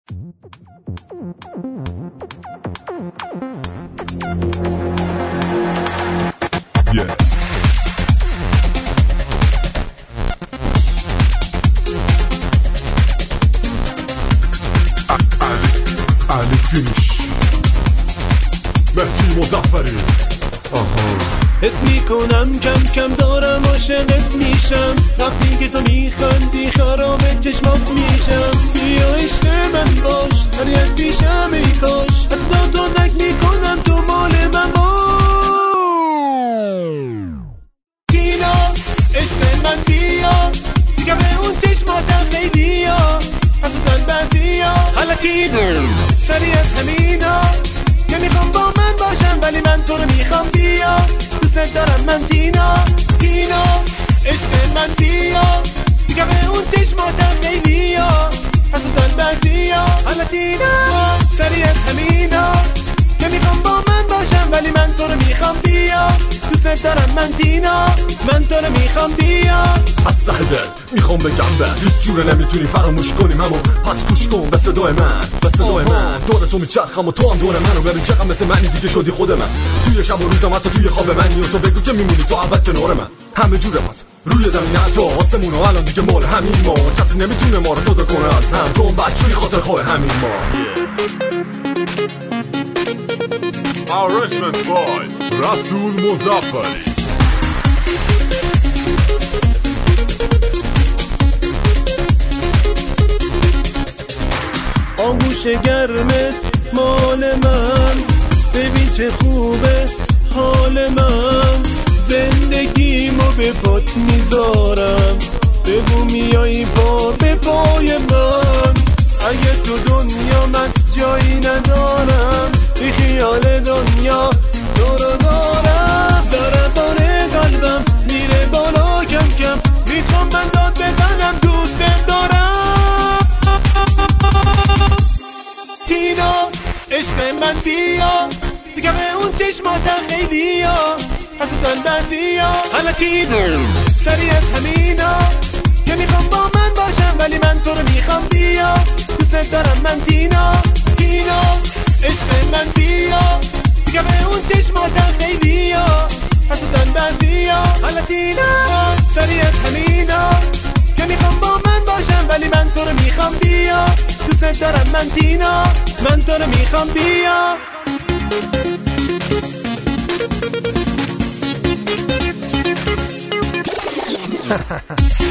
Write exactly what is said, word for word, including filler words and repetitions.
Yeah. علی فینیش مهدی مظفری. حس میکنم کم کم دارم عاشقت میشم، وقتی که تو میخندی خراب چشمات میشم. بیا عشق من باش، هر یک پیشم ای کاش، حتی تو نک میکنم تو مال من باش. دینا عشق من بیا، دیگه به اون چشماتم خیلی ها، حسودن بعضی ها حالکی سری از همینا. نمیخوام با من باشم ولی من تو رو میخوام بیا، دوست دارم من تینا. تینا عشق من بیا، دیگه به اون چشماتم خیلی ها، حسودن بعضی ها حالا تینا سری از همینا. نمیخوام با من باشم ولی من تو رو میخوام بیا، دوست دارم من تینا، من تو رو میخوام بیا. اسلح دل میخوام بگم به هیچ جوره نمیتونی فراموش کنیم همو، پس گوش کن به صدای من، به صدای من. دور تو میچرخم و تو هم دور منو، ببین چقدر مثل منی دیگه شدی خود من. توی شب و روزم حتی توی خواب منی و تو بگو که میمونی تو ابد کنار من. همه جوره پس روی زمین حتی آسمون و الان دیگه مال همین ما، کسی نمیتونه ما رو جدا کنه از هم، چون بچه‌ی خاطر خواه همین ما. Arrangement by رسول مظفری. آغوش گرمت مال من، ببین چه خوبه حال من. زندگیمو به پات میذارم، بگو میایی پا به پای من. اگه تو دنیا من جایی ندارم، بی خیال دنیا تو رو دارم. ضربان قلبم میره بالا کم کم، میخوام من داد بزنم دوست دارم. تینا عشق من بیا، دیگه به اون چشماتم خیلی ها، حسودن بعضی ها حالا تینا سری از همینا. نمیخوام با من باشم ولی من تو رو میخوام بیا، دوست دارم من تینا. تینا عشق من بیا، دیگه به اون چشماتم خیلی ها، حسودن بعضی ها حالا تینا سری از همینا. نمیخوام با من باشم ولی من تو رو میخوام بیا، دوست دارم من تینا، من تو رو میخوام بیا. Ha ha ha.